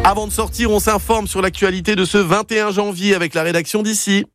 Avant de sortir, on s'informe sur l'actualité de ce 21 janvier avec la rédaction d'ici.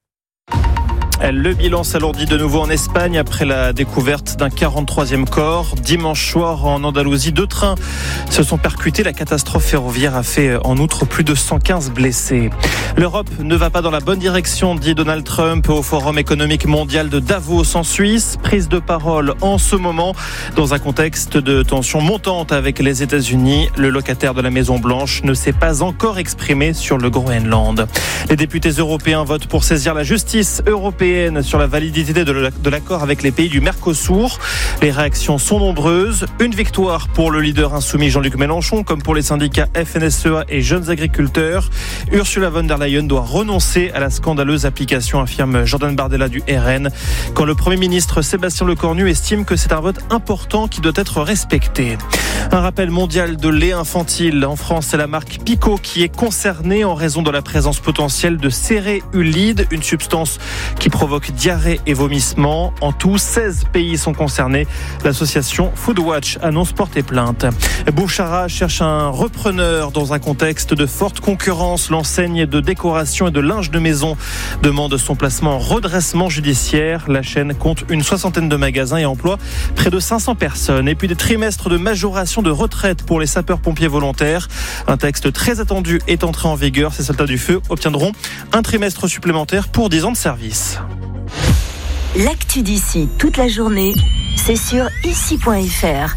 Le bilan s'alourdit de nouveau en Espagne après la découverte d'un 43e corps. Dimanche soir en Andalousie, 2 trains se sont percutés. La catastrophe ferroviaire a fait en outre plus de 115 blessés. L'Europe ne va pas dans la bonne direction, dit Donald Trump au Forum économique mondial de Davos en Suisse. Prise de parole en ce moment dans un contexte de tension montante avec les États-Unis. Le locataire de la Maison-Blanche ne s'est pas encore exprimé sur le Groenland. Les députés européens votent pour saisir la justice européenne sur la validité de l'accord avec les pays du Mercosur. Les réactions sont nombreuses. Une victoire pour le leader insoumis Jean-Luc Mélenchon, comme pour les syndicats FNSEA et Jeunes Agriculteurs. Ursula von der Leyen doit renoncer à la scandaleuse application, affirme Jordan Bardella du RN, quand le Premier ministre Sébastien Lecornu estime que c'est un vote important qui doit être respecté. Un rappel mondial de lait infantile. En France, c'est la marque Picot qui est concernée en raison de la présence potentielle de céréulide, une substance qui provoque diarrhée et vomissements. En tout, 16 pays sont concernés. L'association Foodwatch annonce porter plainte. Bouchara cherche un repreneur dans un contexte de forte concurrence. L'enseigne de décoration et de linge de maison demande son placement en redressement judiciaire. La chaîne compte une 60aine de magasins et emploie près de 500 personnes. Et puis des trimestres de majoration de retraite pour les sapeurs-pompiers volontaires. Un texte très attendu est entré en vigueur. Ces soldats du feu obtiendront un trimestre supplémentaire pour 10 ans de service. L'actu d'ici toute la journée, c'est sur ici.fr.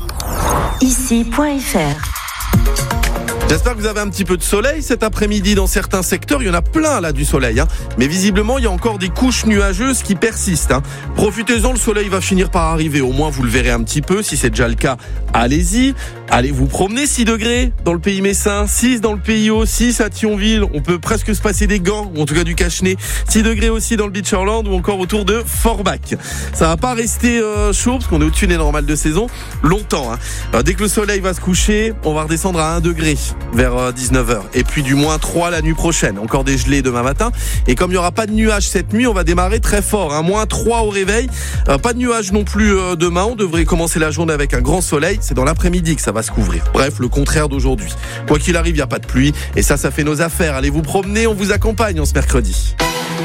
Ici.fr. J'espère que vous avez un petit peu de soleil cet après-midi dans certains secteurs. Il y en a plein là du soleil, mais visiblement il y a encore des couches nuageuses qui persistent. Profitez-en, le soleil va finir par arriver. Au moins vous le verrez un petit peu. Si c'est déjà le cas, allez-y. Allez vous promener. 6 degrés dans le pays messin, 6 dans le pays haut, 6 à Thionville. On peut presque se passer des gants, ou en tout cas du cache-nez. 6 degrés aussi dans le Beacherland ou encore autour de Forbach. Ça va pas rester chaud parce qu'on est au-dessus des normales de saison longtemps. Dès que le soleil va se coucher, on va redescendre à 1 degré vers 19h. Et puis du moins 3 la nuit prochaine. Encore des gelées demain matin. Et comme il n'y aura pas de nuages cette nuit, on va démarrer très fort. Moins 3 au réveil. Pas de nuages non plus demain. On devrait commencer la journée avec un grand soleil. C'est dans l'après-midi que ça va se couvrir. Bref, le contraire d'aujourd'hui. Quoi qu'il arrive, il n'y a pas de pluie. Et ça fait nos affaires. Allez vous promener, on vous accompagne en ce mercredi.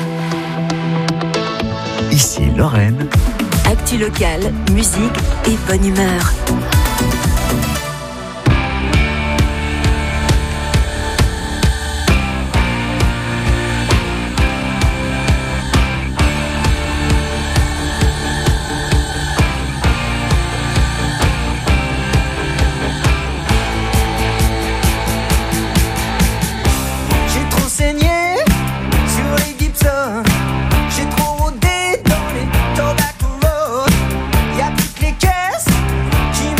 Ici Lorraine. Actu locale, musique et bonne humeur. J'ai trop rodé dans les tobacco road. Y'a toutes les caisses qui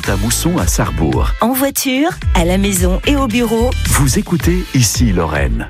à Mousson à Sarrebourg. En voiture, à la maison et au bureau. Vous écoutez Ici Lorraine.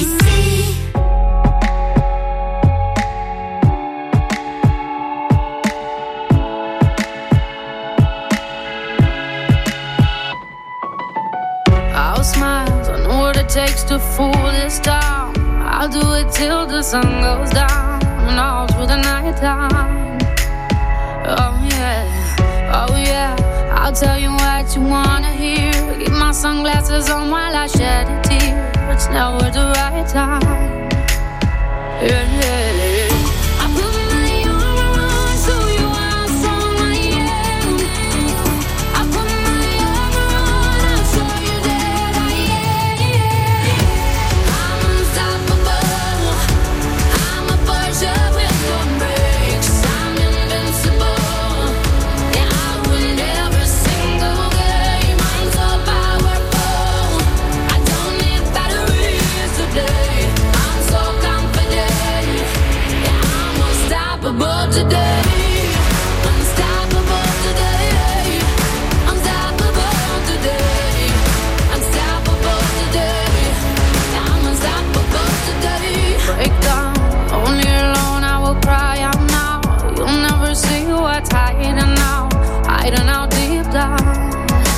I'll smile, I know what it takes to fool this town. I'll do it till the sun goes down and all through the night time. Oh yeah, I'll tell you what you wanna hear. Keep my sunglasses on while I shed a tear. It's never the right time. Yeah. I put my arm around so you are strong I am. I put my arm around, I'll show you that I am. I'm unstoppable. I'm a Porsche with no brakes. I'm invincible. Yeah, I win every single game. I'm so powerful. I don't need batteries to play. I'm so confident. Yeah, I'm unstoppable today. Unstoppable today. Unstoppable today. Unstoppable today. Yeah, I'm unstoppable today. Break down, only alone I will cry out now. You'll never see what's hiding out deep down.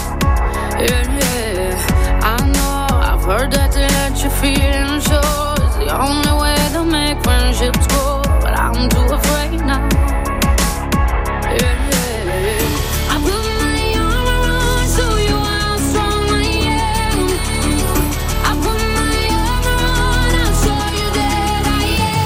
Yeah, I know, I've heard that to let you feel and show is the only way to make friendships grow, but I'm too afraid now. Yeah, I put my arm around so you how strong I am. I put my arm around, I'll show you that I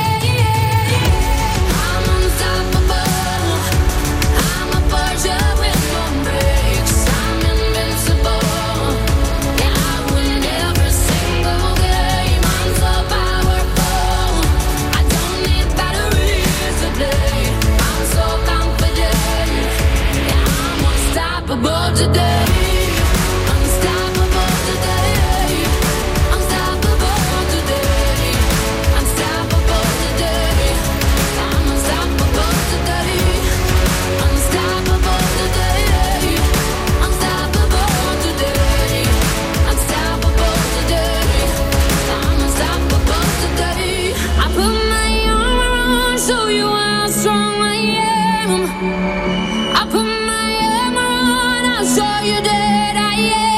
am. I'm unstoppable. I'm a Porsche with no brakes. I'm invincible. Yeah, I win every single game. I'm so powerful. I don't need batteries to play. I'm so confident. Yeah, I'm unstoppable today. Unstoppable today. Unstoppable today. Unstoppable today. I'm unstoppable today. Unstoppable today. Unstoppable today. Unstoppable today. I'm unstoppable today. I put my arm around, show you how strong I am. I put my arm around, I'll show you that I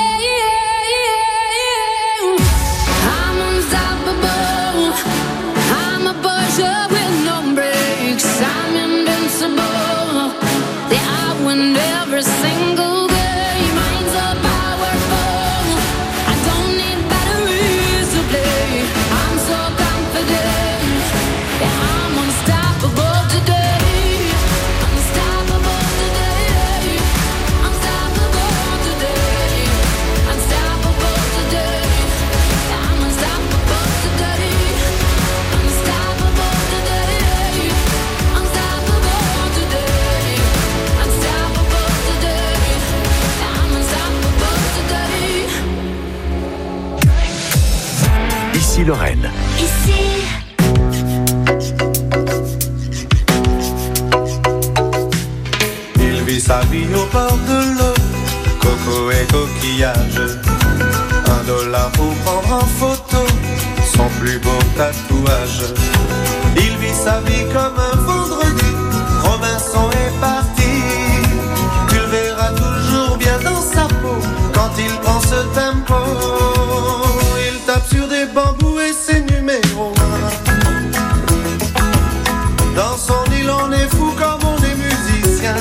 am. I'm unstoppable. I'm a Porsche with no brakes. I'm invincible. Yeah, I win every single game. I'm so powerful. I don't need batteries to play. I'm so confident. Yeah, I'm unstoppable today. Unstoppable today. Unstoppable today. Unstoppable today. Yeah, I'm unstoppable today. Unstoppable today. Unstoppable today. Unstoppable today. Yeah, I'm unstoppable today. Ici Lorraine. Il vit sa vie au bord de l'eau, coco et coquillage. $1 pour prendre en photo son plus beau tatouage. Il vit sa vie comme un vendredi, Robinson est parti. Tu le verras toujours bien dans sa peau quand il prend ce tempo. Il tape sur des bambous et c'est numéro 1. Dans son île on est fou comme on est musicien.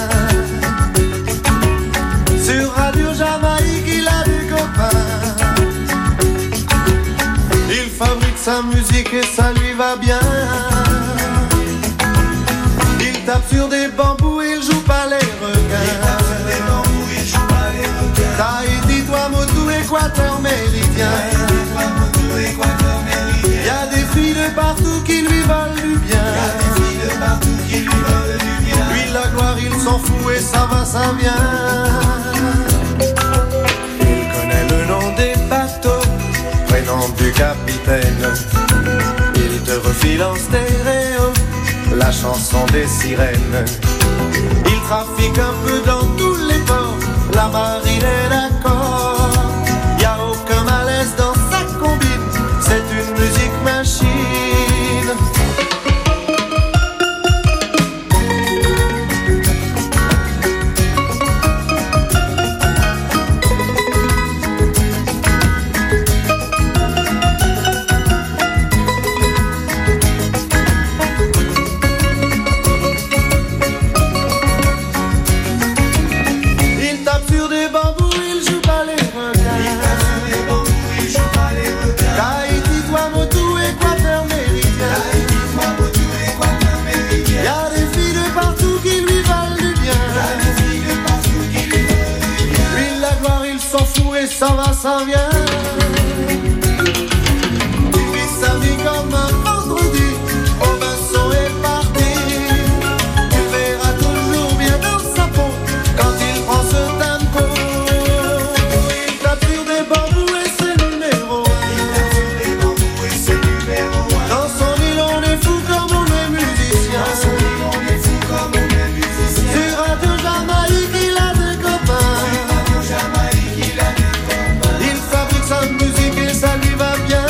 Sur Radio Jamaïque il a des copains. Il fabrique sa musique et ça lui va bien. Il tape sur des bambous, il joue pas les requins. Tahiti, Tuamotu, Équateur méridien. Y a des filles de partout qui lui veulent du bien. Lui la gloire il s'en fout et ça va, ça vient. Il connaît le nom des bateaux, prénom du capitaine. Il te refile en stéréo la chanson des sirènes. Il trafique un peu dans tous les ports, la marine est d'accord. Y a aucun malaise dans sa combine, c'est une musique machine. Ça va, ça vient. Il vit sa vie comme un vendredi. Robinson est parti. Tu verras toujours bien dans sa peau quand il prend ce tempo. Il tape sur des bambous et c'est numéro 1. Dans son île on est fou comme on est musicien. Sur Radio Jamaïque il a des copains. Musique et ça lui va bien.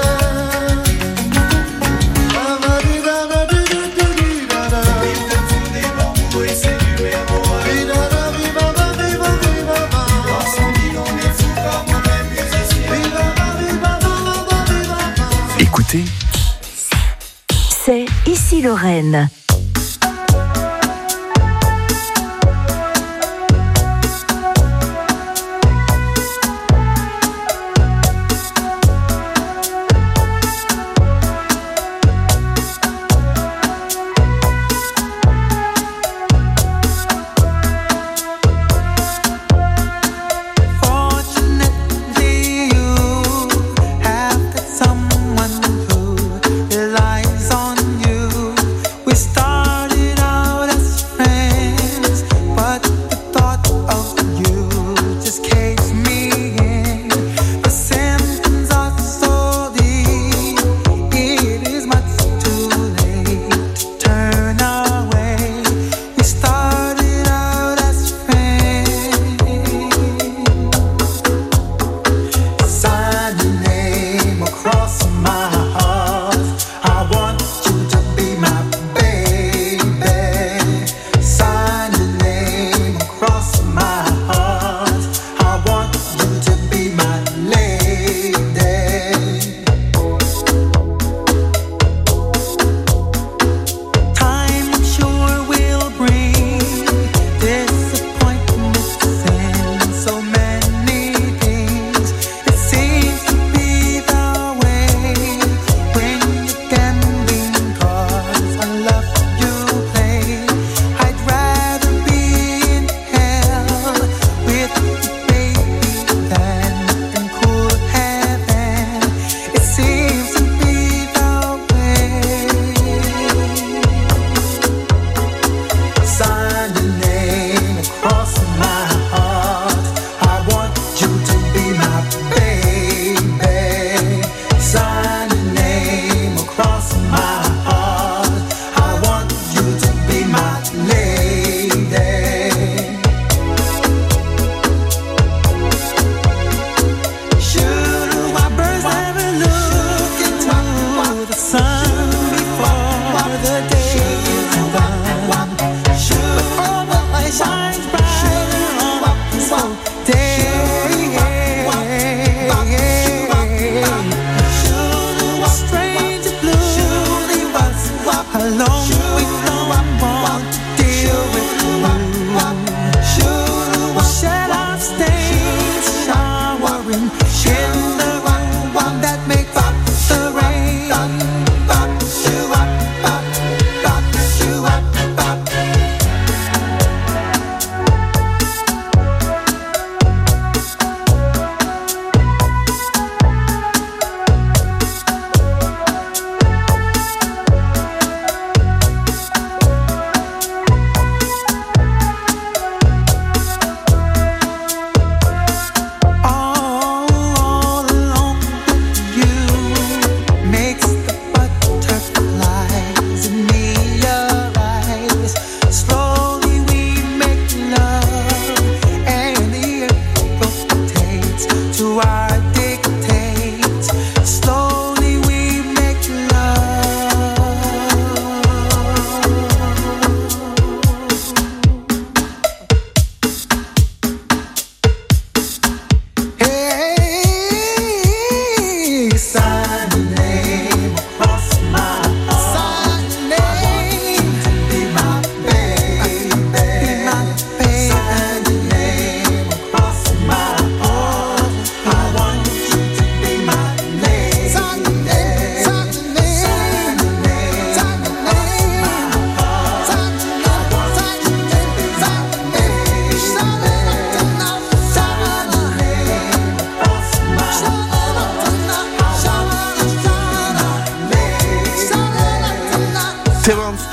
Écoutez, C'est Ici Lorraine. Someone who relies on you. We start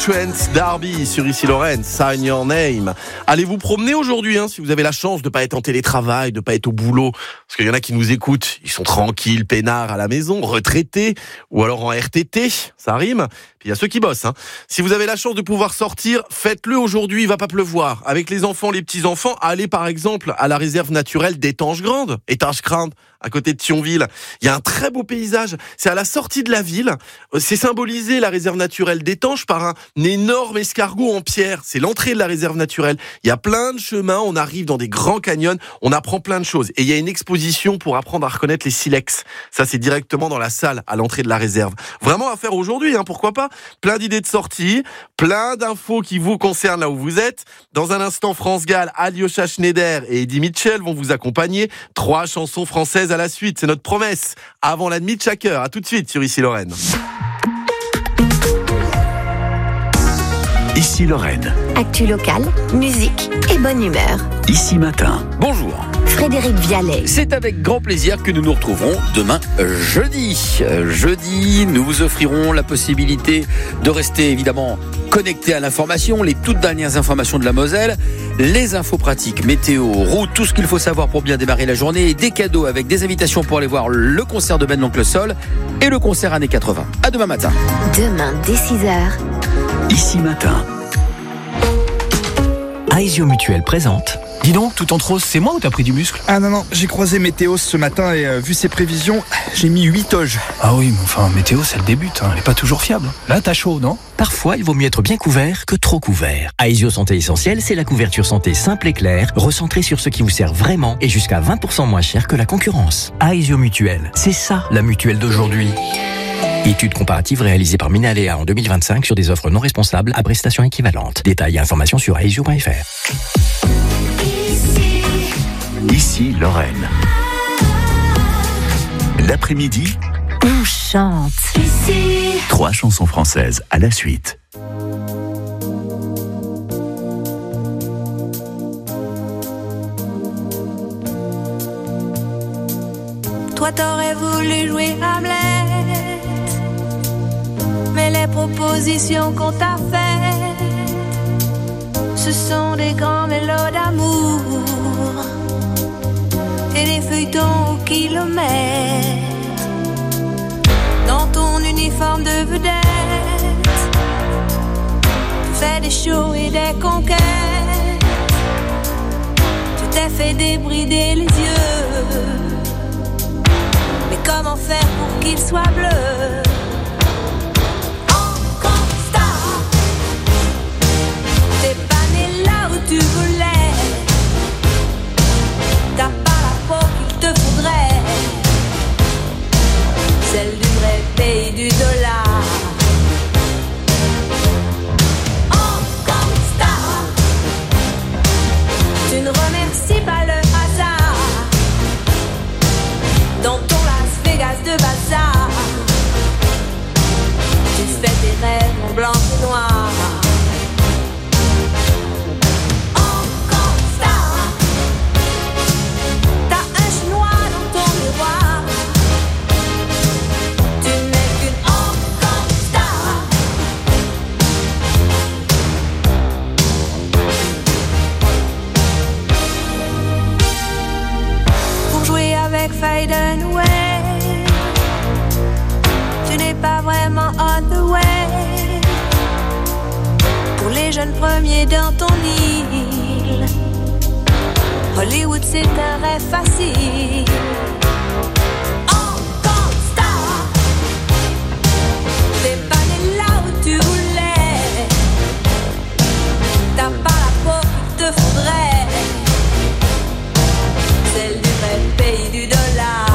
Trent D'Arby sur Ici Lorraine, Sign Your Name. Allez vous promener aujourd'hui, si vous avez la chance de pas être en télétravail, de pas être au boulot. Parce qu'il y en a qui nous écoutent, ils sont tranquilles, peinards à la maison, retraités, ou alors en RTT, ça rime. Puis il y a ceux qui bossent. Si vous avez la chance de pouvoir sortir, faites-le aujourd'hui, il va pas pleuvoir. Avec les enfants, les petits-enfants, allez par exemple à la réserve naturelle d'Étanges-Grandes, à côté de Thionville. Il y a un très beau paysage. C'est à la sortie de la ville. C'est symbolisé, la réserve naturelle d'Étanges, par un énorme escargot en pierre. C'est l'entrée de la réserve naturelle. Il y a plein de chemins. On arrive dans des grands canyons. On apprend plein de choses. Et il y a une exposition pour apprendre à reconnaître les silex. Ça, c'est directement dans la salle, à l'entrée de la réserve. Vraiment à faire aujourd'hui, pourquoi pas. Plein d'idées de sortie, plein d'infos qui vous concernent là où vous êtes. Dans un instant, France Gall, Alyosha Schneider et Eddie Mitchell vont vous accompagner. 3 chansons françaises à la suite, c'est notre promesse. Avant la demi de chaque heure, à tout de suite sur Ici Lorraine. Ici Lorraine. Actu locale, musique et bonne humeur. Ici Matin. Bonjour. Frédéric Vialet. C'est avec grand plaisir que nous nous retrouverons demain jeudi. Jeudi, nous vous offrirons la possibilité de rester évidemment connecté à l'information, les toutes dernières informations de la Moselle, les infos pratiques, météo, route, tout ce qu'il faut savoir pour bien démarrer la journée, et des cadeaux avec des invitations pour aller voir le concert de Ben l'Oncle Sol et le concert années 80. À demain matin. Demain dès 6h. Ici Matin. Aesio Mutuel présente. Dis donc, tout en rose, c'est moi ou t'as pris du muscle? Ah non, j'ai croisé Météo ce matin et vu ses prévisions, j'ai mis 8 toges. Ah oui, mais enfin, Météo, c'est le début, elle est pas toujours fiable. Là, t'as chaud, non? Parfois, il vaut mieux être bien couvert que trop couvert. Aesio Santé Essentielle, c'est la couverture santé simple et claire, recentrée sur ce qui vous sert vraiment et jusqu'à 20% moins cher que la concurrence. Aesio Mutuel, c'est ça, la mutuelle d'aujourd'hui. Étude comparative réalisée par Minalea en 2025 sur des offres non responsables à prestations équivalentes. Détails et informations sur aesio.fr. Ici Lorraine. L'après-midi, On chante. 3 chansons françaises à la suite. Toi t'aurais voulu jouer Hamlet, mais les propositions qu'on t'a faites, ce sont des grands mélos d'amour et des feuilletons au kilomètre. Dans ton uniforme de vedette, tu fais des shows et des conquêtes. Tu t'es fait débrider les yeux, mais comment faire pour qu'il soit bleu? Encore star, t'es pas né là où tu voulais. T'as pas la peau qu'il te faudrait, celle du vrai pays du dollar. Encore star, tu ne remercies pas le hasard. Dans ton Las Vegas de bazar, tu fais tes rêves en blanc et noir. Encore star, t'as un chinois dans ton miroir. Tu n'es qu'une encore star. Pour jouer avec Fade and Away, tu n'es pas vraiment on the way. Pour les jeunes premiers dans ton île, Hollywood c'est un rêve facile. Encore star, t'es pas né là où tu voulais. T'as pas la peau qu'il te faudrait, celle du vrai pays du dollar.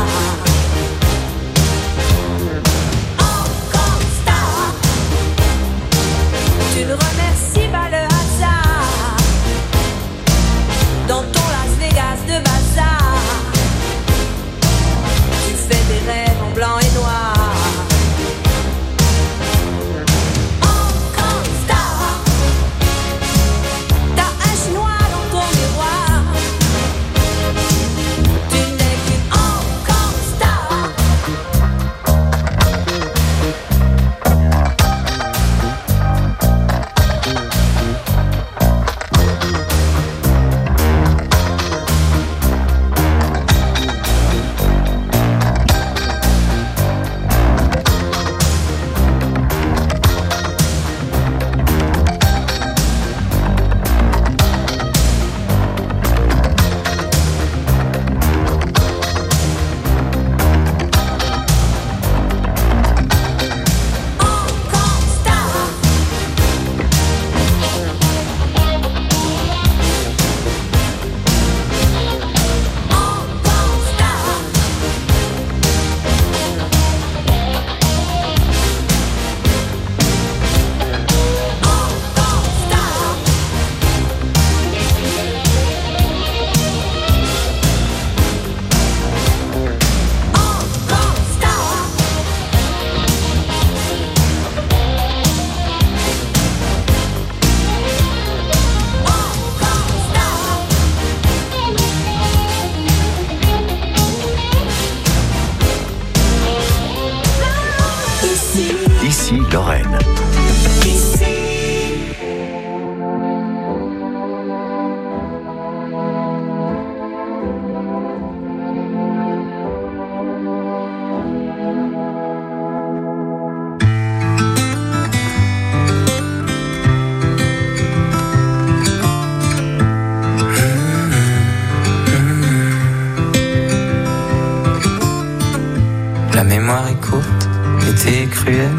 Encore star, tu ne remercies pas le hasard. Dans ton Las Vegas de bazar, cruel.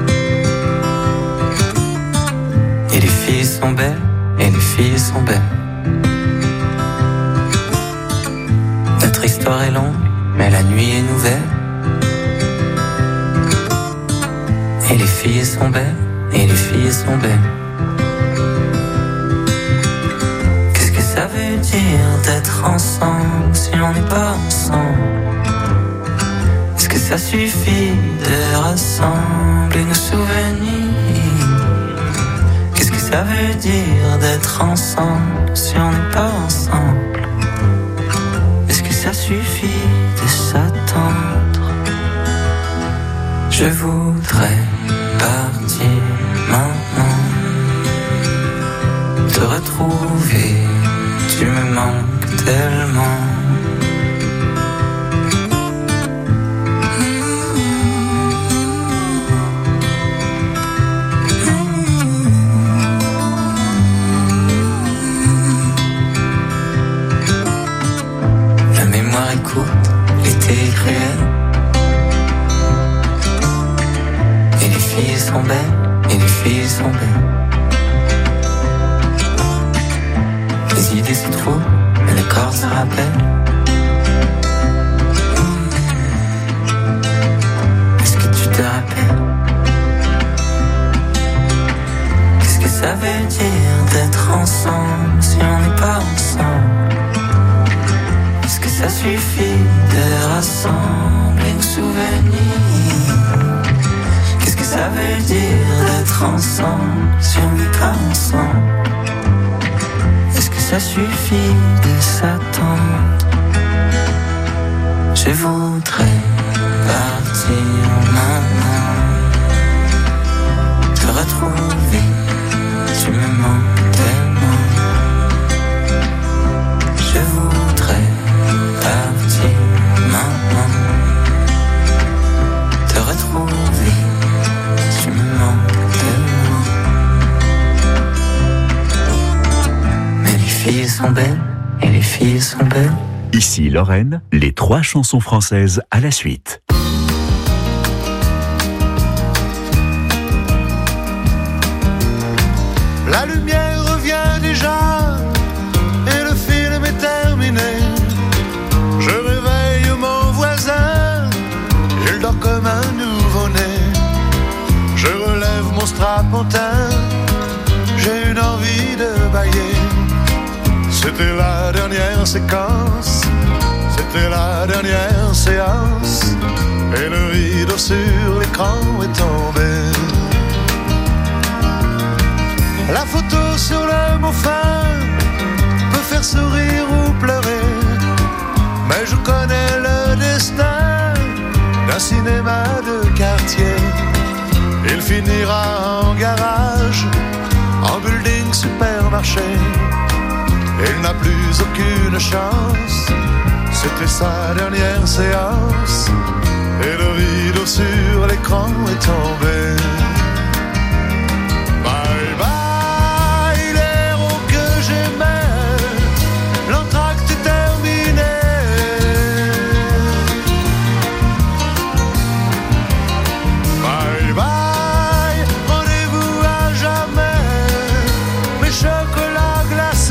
Et les filles sont belles, et les filles sont belles. Notre histoire est longue, mais la nuit est nouvelle. Et les filles sont belles, et les filles sont belles. Qu'est-ce que ça veut dire d'être ensemble si on n'est pas ensemble? Est-ce que ça suffit de rassembler nos souvenirs? Qu'est-ce que ça veut dire d'être ensemble si on n'est pas ensemble? Est-ce que ça suffit de s'attendre? Je voudrais partir maintenant, te retrouver, tu me manques tellement. La mémoire est courte, l'été est cruel. Et les filles sont belles, et les filles sont belles. Les idées se trouvent, mais le corps se rappelle. Est-ce que tu te rappelles? Qu'est-ce que ça veut dire d'être ensemble si on n'est pas ensemble? Est-ce que ça suffit de rassembler nos souvenirs? Qu'est-ce que ça veut dire d'être ensemble si on n'est pas ensemble? Est-ce que ça suffit de s'attendre? Je voudrais partir maintenant, te retrouver, tu me manques tellement. Je voudrais partir maintenant, te retrouver, tu me manques tellement. Mais les filles sont belles, et les filles sont belles. Ici Lorraine, les 3 chansons françaises à la suite. La lumière revient déjà et le film est terminé. Je réveille mon voisin, il dort comme un nouveau-né. Je relève mon strapontin, j'ai une envie de bailler. C'était la dernière séquence, c'était la dernière séance, et le rideau sur l'écran est tombé. La photo sur le mot fin peut faire sourire ou pleurer, mais je connais le destin d'un cinéma de quartier. Il finira en garage, en building supermarché. Il n'a plus aucune chance, c'était sa dernière séance, et le rideau sur l'écran est tombé. Bye bye, l'héros que j'aimais, l'entracte est terminé. Bye bye, rendez-vous à jamais, mes chocolats glacés.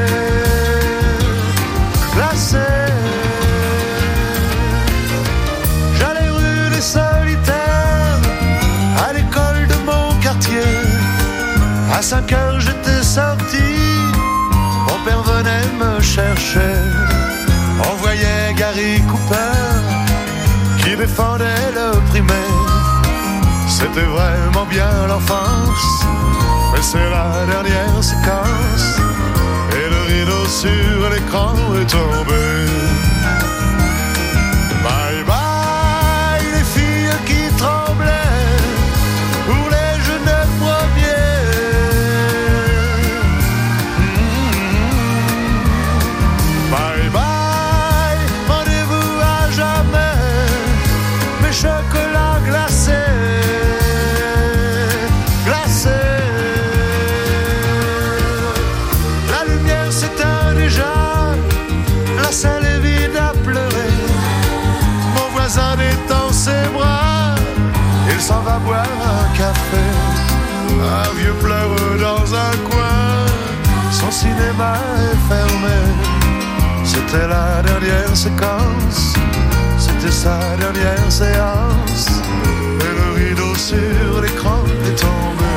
J'allais rue des Solitaires, à l'école de mon quartier. À 5 heures j'étais sorti, mon père venait me chercher. On voyait Gary Cooper qui défendait le primaire. C'était vraiment bien l'enfance, mais c'est la dernière séquence, et le rideau sur l'écran est tombé. Bye bye, les filles qui tremblaient pour les jeunes premiers. Bye bye, rendez-vous à jamais, mes chocolats glacés. La lumière s'éteint déjà, la café. Un vieux pleure dans un coin, son cinéma est fermé. C'était la dernière séquence, c'était sa dernière séance. Et le rideau sur l'écran est tombé.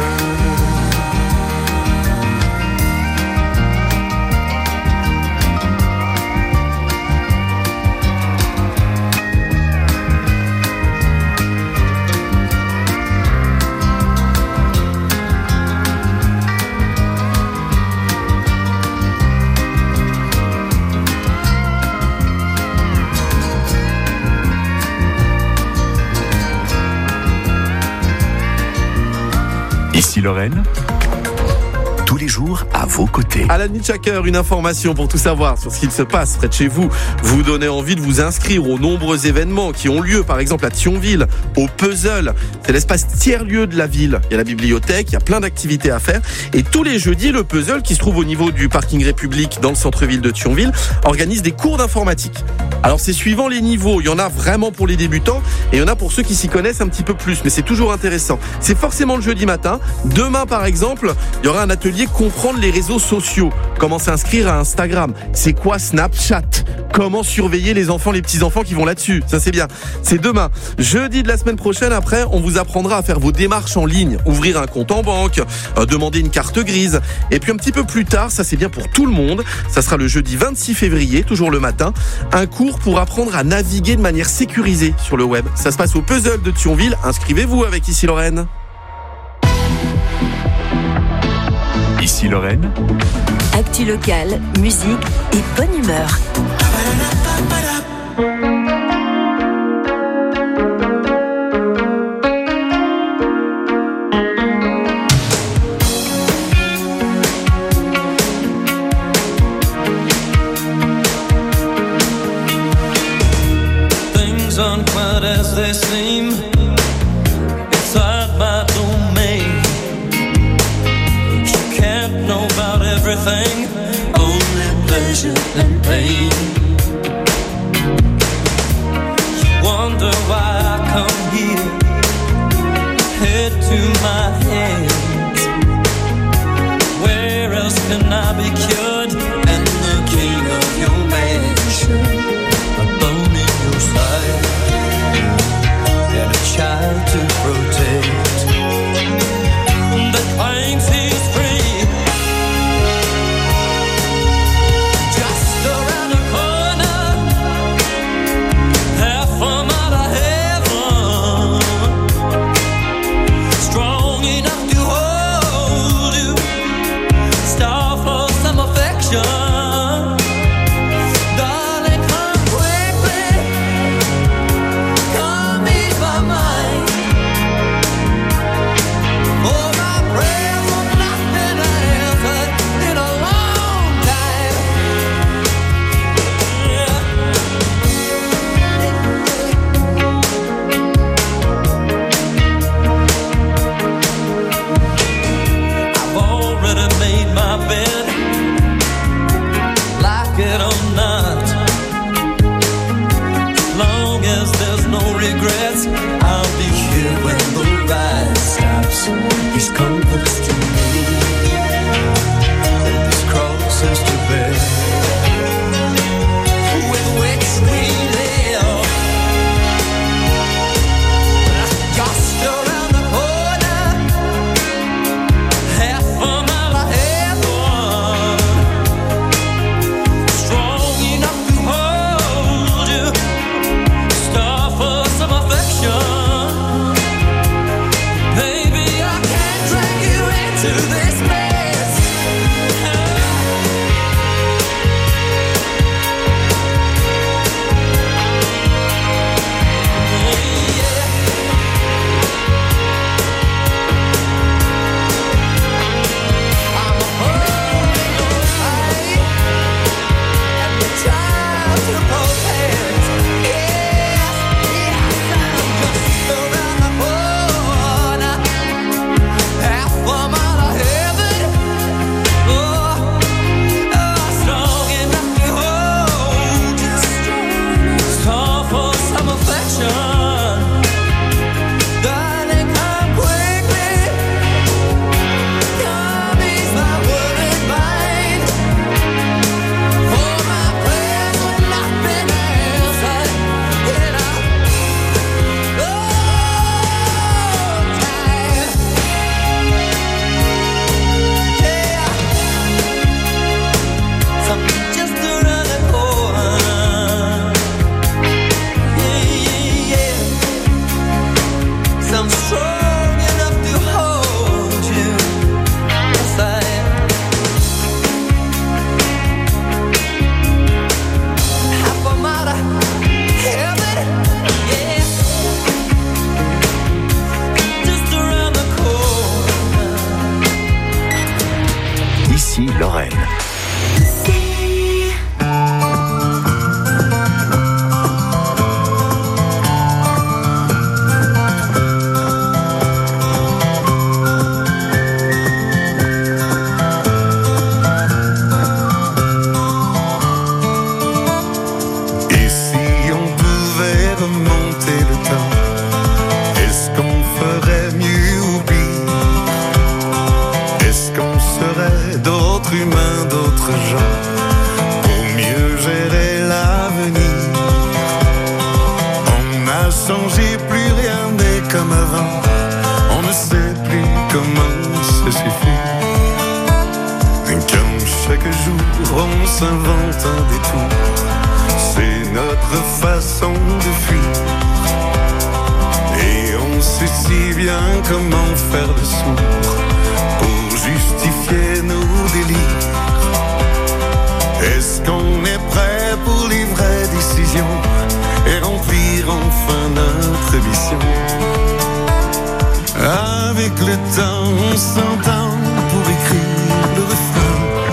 Ici Lorraine, tous les jours à vos côtés. À la Nitchaker, une information pour tout savoir sur ce qu'il se passe près de chez vous. Vous donnez envie de vous inscrire aux nombreux événements qui ont lieu, par exemple à Thionville, au Puzzle. C'est l'espace tiers-lieu de la ville. Il y a la bibliothèque, il y a plein d'activités à faire. Et tous les jeudis, le Puzzle, qui se trouve au niveau du parking République dans le centre-ville de Thionville, organise des cours d'informatique. Alors c'est suivant les niveaux, il y en a vraiment pour les débutants et il y en a pour ceux qui s'y connaissent un petit peu plus, mais c'est toujours intéressant. C'est forcément le jeudi matin. Demain par exemple, il y aura un atelier comprendre les réseaux sociaux. Comment s'inscrire à Instagram? C'est quoi Snapchat? Comment surveiller les enfants, les petits-enfants qui vont là-dessus? Ça c'est bien. C'est demain. Jeudi de la semaine prochaine, après, on vous apprendra à faire vos démarches en ligne. Ouvrir un compte en banque, demander une carte grise. Et puis un petit peu plus tard, ça c'est bien pour tout le monde, ça sera le jeudi 26 février, toujours le matin, un cours pour apprendre à naviguer de manière sécurisée sur le web. Ça se passe au Puzzle de Thionville. Inscrivez-vous avec Ici Lorraine. Ici Lorraine, Actu locale, musique et bonne humeur. Things aren't quite as they seem. It's out my domain. You can't know about everything, only pleasure and pain. You wonder why I come here, head to my hands. Where else can I be cured? And the king of your mansion, a bone in your side, and a child to protect, that claims he's free. Just around the corner, half a mile of heaven, strong enough to hold you, star for summer. Ici Lorraine. S'invente un détour, c'est notre façon de fuir. Et on sait si bien comment faire le sourd pour justifier nos délires. Est-ce qu'on est prêt pour les vraies décisions et remplir enfin notre mission? Avec le temps, on s'entend pour écrire le refrain.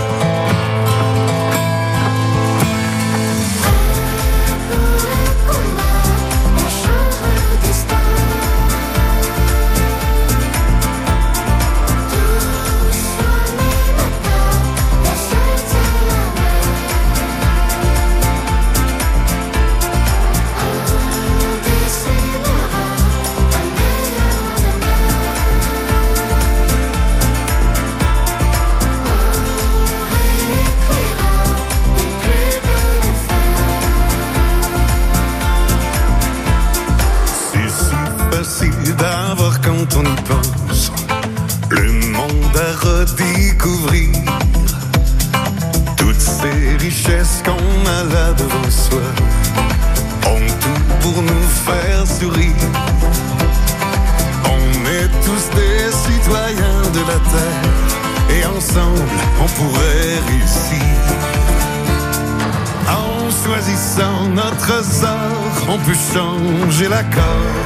Quand on y pense, le monde à redécouvrir, toutes ces richesses qu'on a là devant soi, ont tout pour nous faire sourire. On est tous des citoyens de la terre, et ensemble on pourrait réussir. En choisissant notre sort, on peut changer l'accord.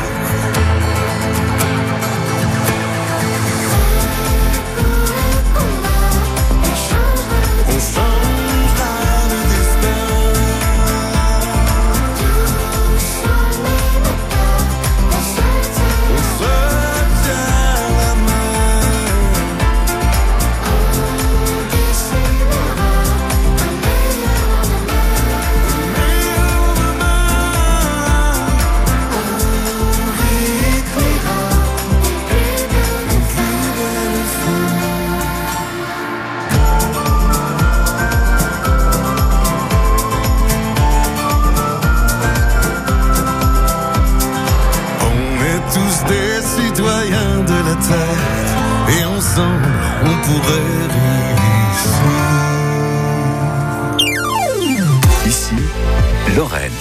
Et ensemble, on pourrait réussir. Ici, Lorraine.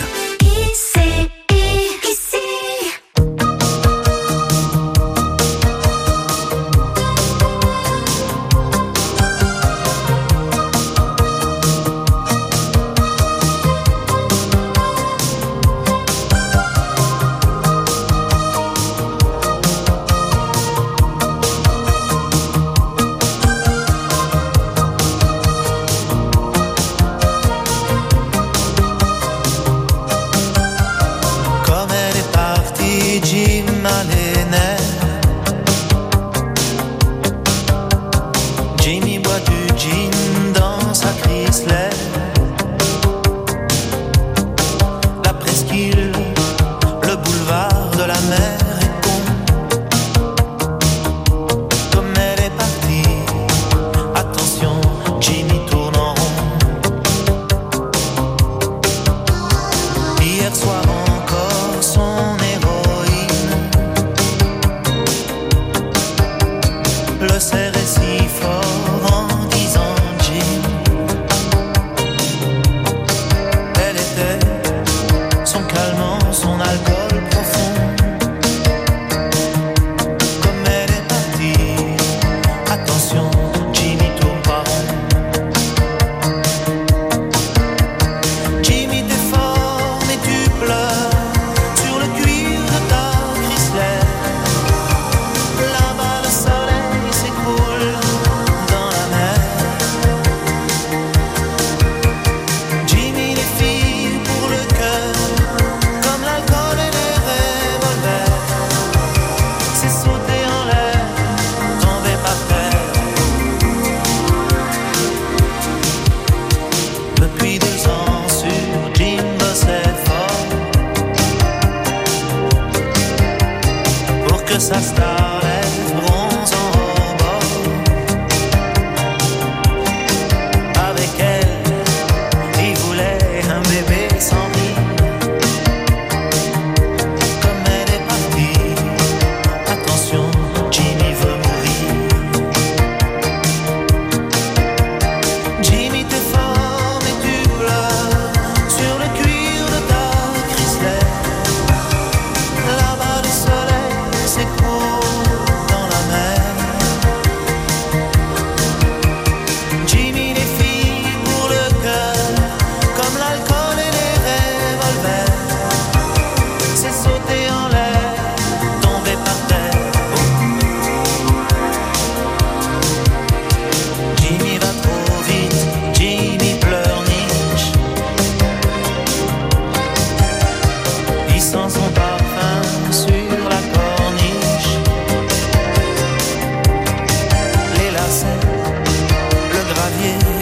Le serrait si fort en disant Jim.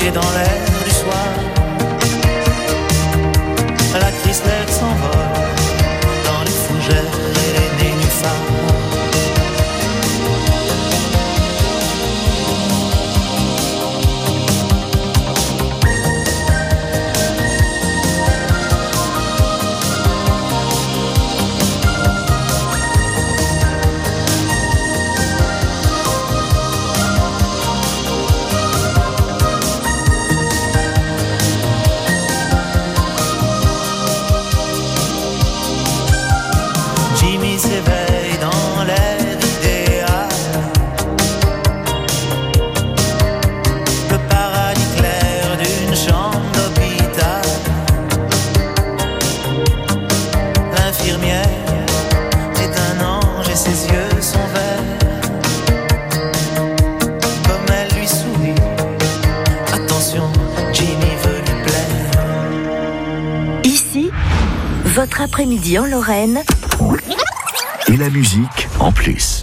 et dans l'air du soir. La cristalette s'envole dans les fougères et les nénuphars. S'éveille dans l'air idéal, le paradis clair d'une chambre d'hôpital. L'infirmière est un ange et ses yeux sont verts. Comme elle lui sourit, attention, Jimmy veut lui plaire. Ici, votre après-midi en Lorraine. Et la musique en plus.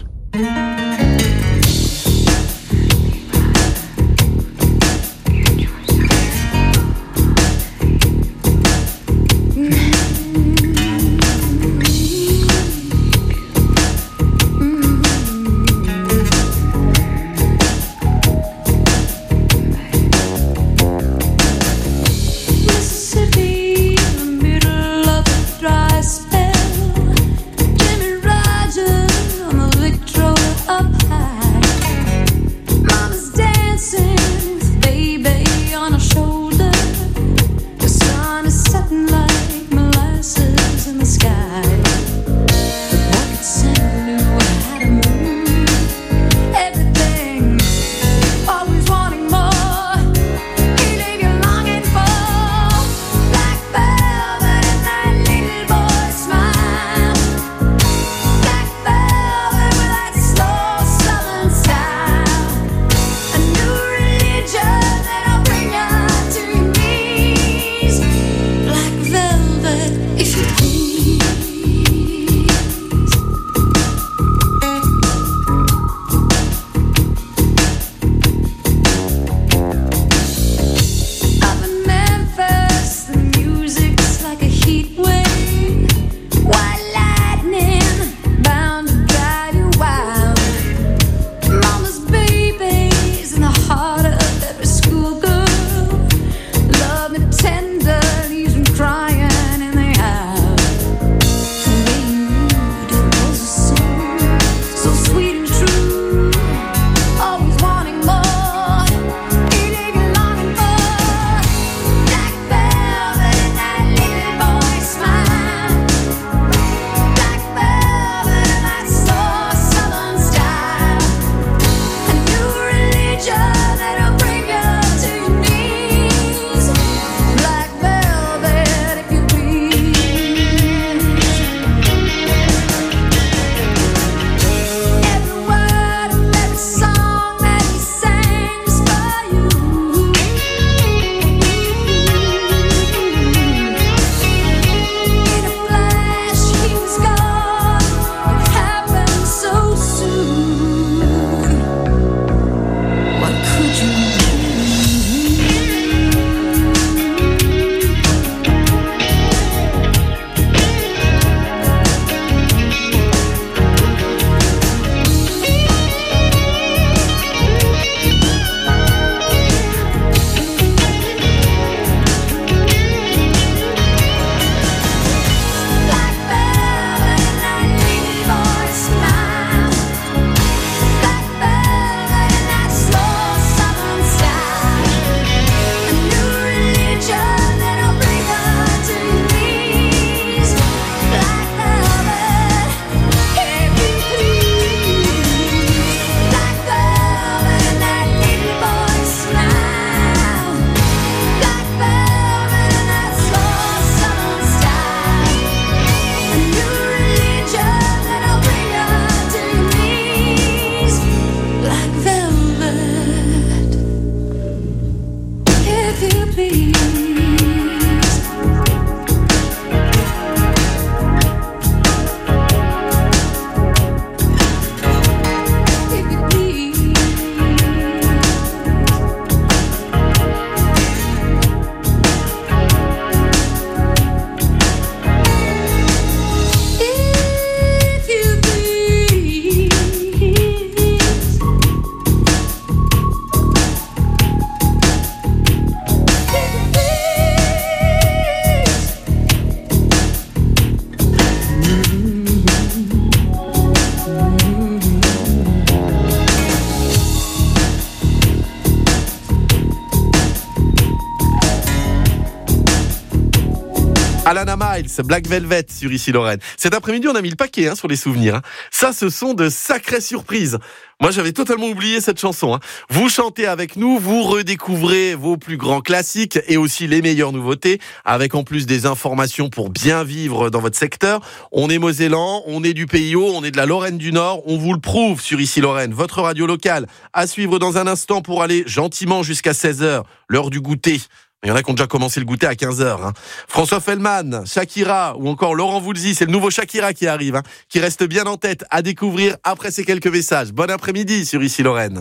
Alana Miles, Black Velvet sur Ici Lorraine. Cet après-midi, on a mis le paquet sur les souvenirs. Ça, ce sont de sacrées surprises. Moi, j'avais totalement oublié cette chanson. Vous chantez avec nous, vous redécouvrez vos plus grands classiques et aussi les meilleures nouveautés, avec en plus des informations pour bien vivre dans votre secteur. On est mosellan, on est du Pays Haut, on est de la Lorraine du Nord, on vous le prouve sur Ici Lorraine, votre radio locale. À suivre dans un instant pour aller gentiment jusqu'à 16h, l'heure du goûter. Il y en a qui ont déjà commencé le goûter à 15h. François Fellman, Shakira ou encore Laurent Voulzy, c'est le nouveau Shakira qui arrive, qui reste bien en tête à découvrir après ces quelques messages. Bon après-midi sur Ici Lorraine.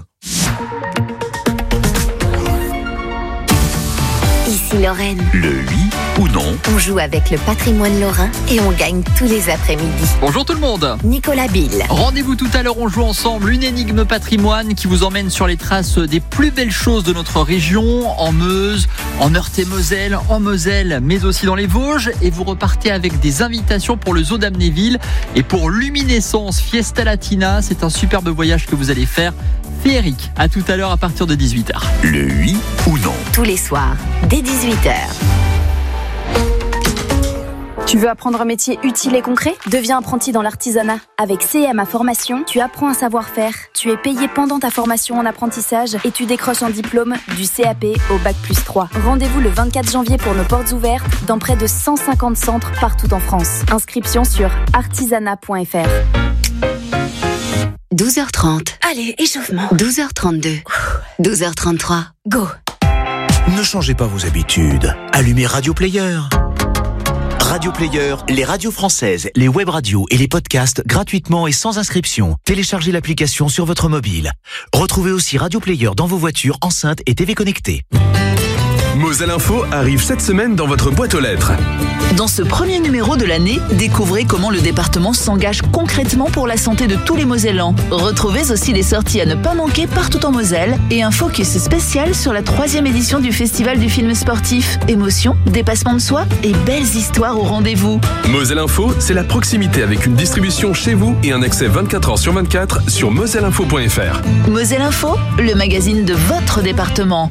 Ici Lorraine. Le oui ou non. On joue avec le patrimoine lorrain et on gagne tous les après-midi. Bonjour tout le monde. Nicolas Bill. Rendez-vous tout à l'heure, on joue ensemble une énigme patrimoine qui vous emmène sur les traces des plus belles choses de notre région, en Meuse, en Meurthe-et-Moselle, en Moselle, mais aussi dans les Vosges. Et vous repartez avec des invitations pour le zoo d'Amnéville et pour Luminescence Fiesta Latina. C'est un superbe voyage que vous allez faire. Féerique. À tout à l'heure à partir de 18h. Le oui ou non. Tous les soirs, dès 18h. Tu veux apprendre un métier utile et concret ? Deviens apprenti dans l'artisanat. Avec CMA Formation, tu apprends un savoir-faire. Tu es payé pendant ta formation en apprentissage et tu décroches un diplôme du CAP au Bac+3. Rendez-vous le 24 janvier pour nos portes ouvertes dans près de 150 centres partout en France. Inscription sur artisanat.fr. 12h30. Allez, échauffement. 12h32. 12h33. Go. Ne changez pas vos habitudes. Allumez Radio Player. Radio Player, les radios françaises, les web radios et les podcasts gratuitement et sans inscription. Téléchargez l'application sur votre mobile. Retrouvez aussi Radio Player dans vos voitures, enceintes et TV connectées. Moselle Info arrive cette semaine dans votre boîte aux lettres. Dans ce premier numéro de l'année, découvrez comment le département s'engage concrètement pour la santé de tous les Mosellans. Retrouvez aussi les sorties à ne pas manquer partout en Moselle et un focus spécial sur la 3e édition du Festival du film sportif. Émotion, dépassement de soi et belles histoires au rendez-vous. Moselle Info, c'est la proximité avec une distribution chez vous et un accès 24h/24 sur moselleinfo.fr. Moselle Info, le magazine de votre département.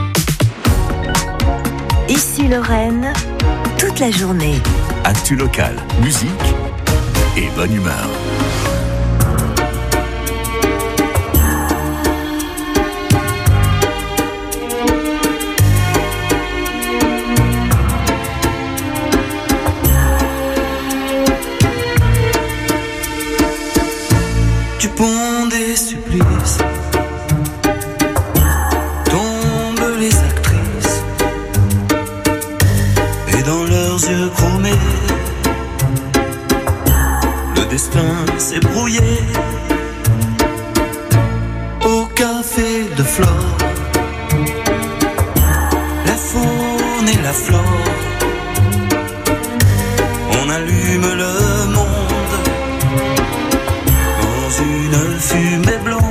Ici Lorraine, toute la journée. Actu local, musique et bonne humeur. Du pont des supplices tombent les actrices et dans leurs yeux chromés le destin s'est brouillé. Au café de Flore, la faune et la flore, on allume le monde une fumée blonde.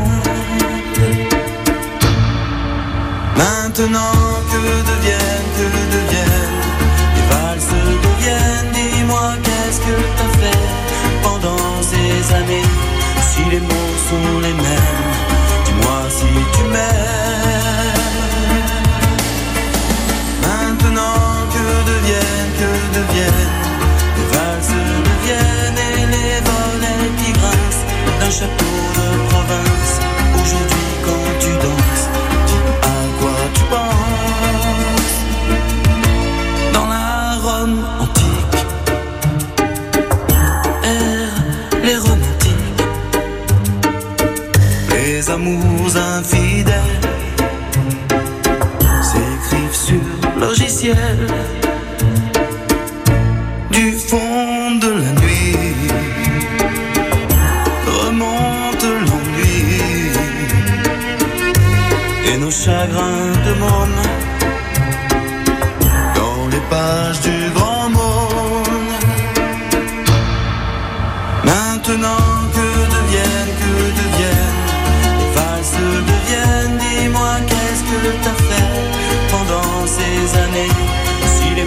Maintenant que deviennent les valses deviennent. Dis-moi qu'est-ce que t'as fait pendant ces années? Si les mots sont les mêmes, dis-moi si tu m'aimes. Maintenant que deviennent les valses deviennent et les volets qui grincent d'un château de province. Aujourd'hui quand tu danses, dis à quoi tu penses. Dans la Rome antique errent les romantiques, les amours infidèles s'écrivent sur logiciel. Du fond de la nuit remonte l'ennui et nos chagrins de môme dans les pages du grand monde. Maintenant que deviennent les valses deviennent. Dis-moi qu'est-ce que t'as fait pendant ces années? Si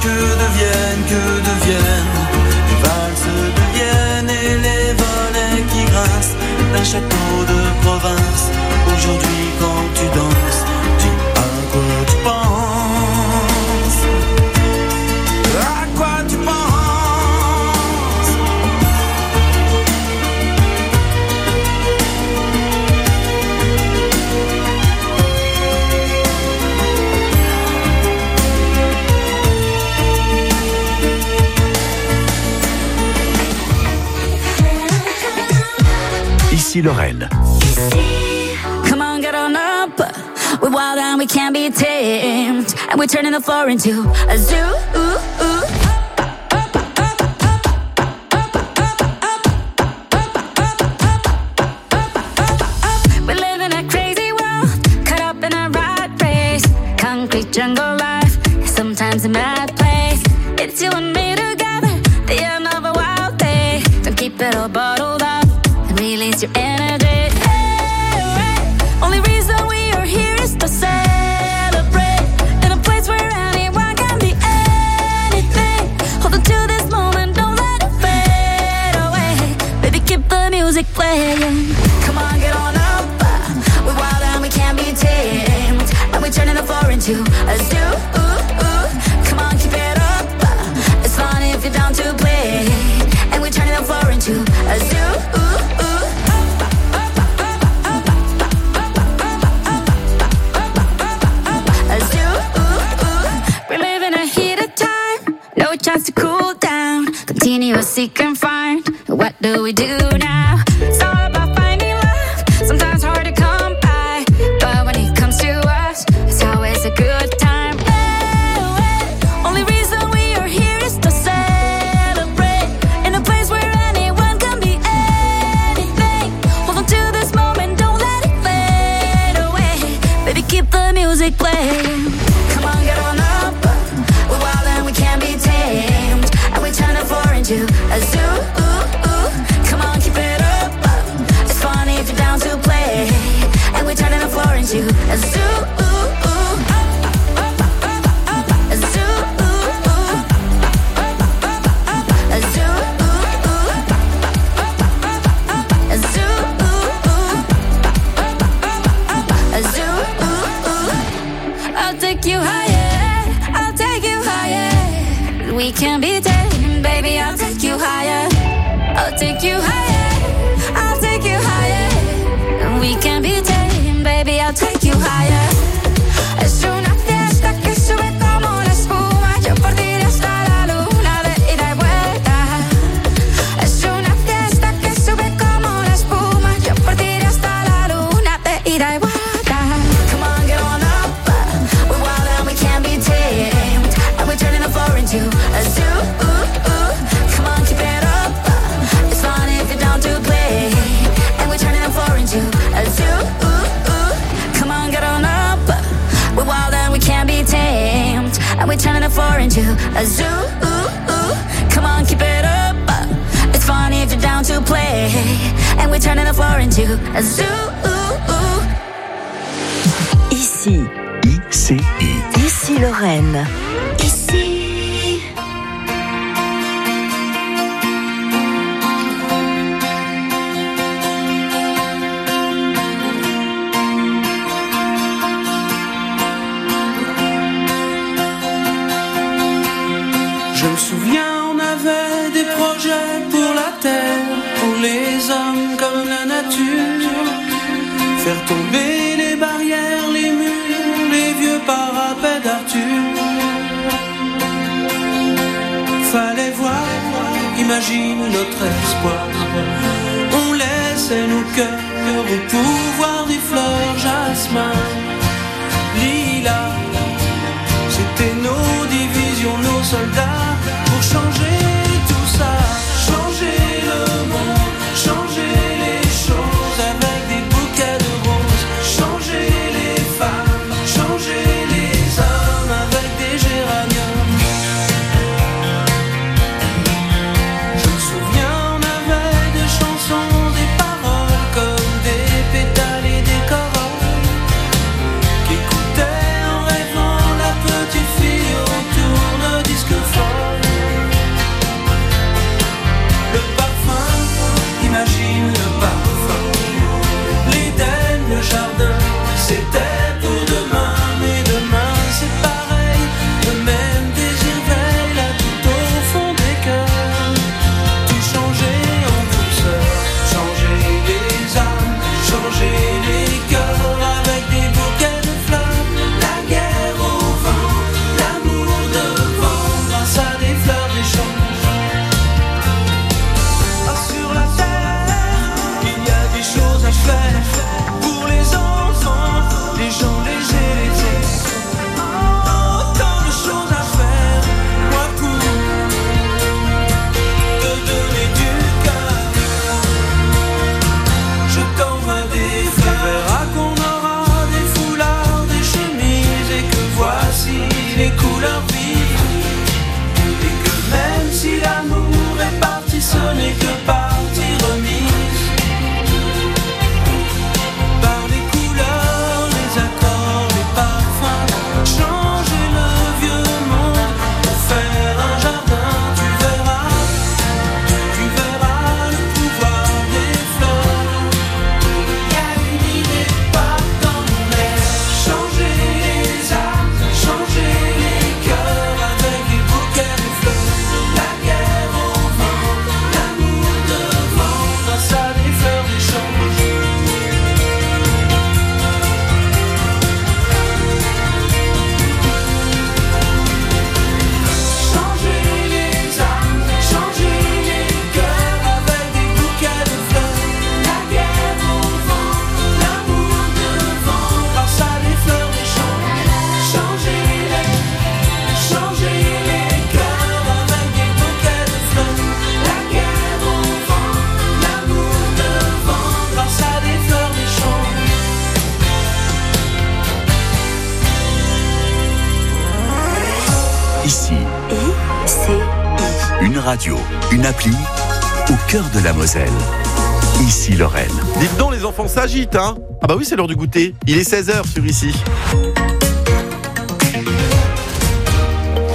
que deviennent les valses de Vienne et les volets qui grincent d'un château de province. Aujourd'hui quand tu danses, dis à quoi tu penses, à quoi tu penses. Ici Lorraine. Come on, get on up. We're wild and we can't be tamed. And we're turning the floor into a zoo. We live in a crazy world, caught up in a rat race. Concrete jungle life, sometimes a mad place. It's you and me together, the end of a wild day. Don't keep it all bottled up and release your energy. Only reason we are here is to celebrate in a place where anyone can be anything. Hold on to this moment, don't let it fade away. Baby, keep the music playing. Come on, get on up. We're wild and we can't be tamed. And we're turning the floor into a zoo. Come on, keep it up. It's fun if you're down to play. And we're turning the floor into a zoo. No chance to cool down. Continue seek and find. What do we do now? It's all about finding love. Sometimes hard to come by, but when it comes to us, it's always a good time. Only reason we are here is to celebrate in a place where anyone can be anything. Hold on to this moment, don't let it fade away. Baby, keep the music playing. Come on, get on up. We're wild and we can't be tamed. And we turn the floor into a zoo. Come on, keep it up. It's fun if you're down to play. And we turn the floor into a zoo. A zoo. A zoo. A zoo. A zoo. I'll take you higher. I'll take you higher. We can be tamed, baby. I'll take you higher. I'll take you higher. I'll take you higher. We can be tamed, baby. I'll take you higher. Es una fiesta que sube como la espuma. Yo por ti iré hasta la luna de ida y vuelta. Es una fiesta que sube como la espuma. Yo por ti iré hasta la luna de ida y vuelta. Come on, get on up. We're wild and we can't be tamed. And we're turning the floor into a zoo. Come on, keep it up. It's fun if you're down to play. And we're turning the floor into a zoo. Come on, get on up. We're wild and we can't be tamed. And we're turning the floor into a zoo. Come on, keep it up. It's fun if you're down to play. And we're turning the floor into a zoo. Ici. ICI. Ici Lorraine. Ici. Je me souviens, on avait des projets pour la terre, pour les hommes comme la nature. Faire tomber les barrières, les murs, les vieux parapets d'Arthur. Fallait voir, imagine notre espoir. On laissait nos cœurs au pouvoir des fleurs, jasmin, lilas. C'était nos divisions, nos soldats, pour changer tout ça, changer le monde, changer les choses avec des bouquets de roses, changer les femmes, changer les hommes avec des géraniums. Je me souviens, on avait des chansons, des paroles comme des pétales et des corolles, qu'écoutaient en rêvant la petite fille autour de disque vivre. Et que même si l'amour est parti, ce n'est que partie remise. Par les couleurs, les accords, les parfums, changer le vieux monde pour faire un jardin. Tu verras le pouvoir des fleurs. Y a une idée pas dans mon air. Changer les âmes, changer les cœurs avec des bouquets de fleurs. La guerre au vent, l'amour devant, grâce à des fleurs d'échange. Changer les âmes, changer les cœurs avec des bouquets de fleurs. La guerre au vent, l'amour devant, grâce à des fleurs d'échange. Changer les cœurs avec des bouquets de fleurs. La guerre au vent, l'amour devant, grâce à des fleurs d'échange. Ici, une radio, une appli au cœur de la Moselle. Ici Lorraine. Dites donc, les enfants s'agitent, hein. Ah bah oui, c'est l'heure du goûter. Il est 16h sur Ici.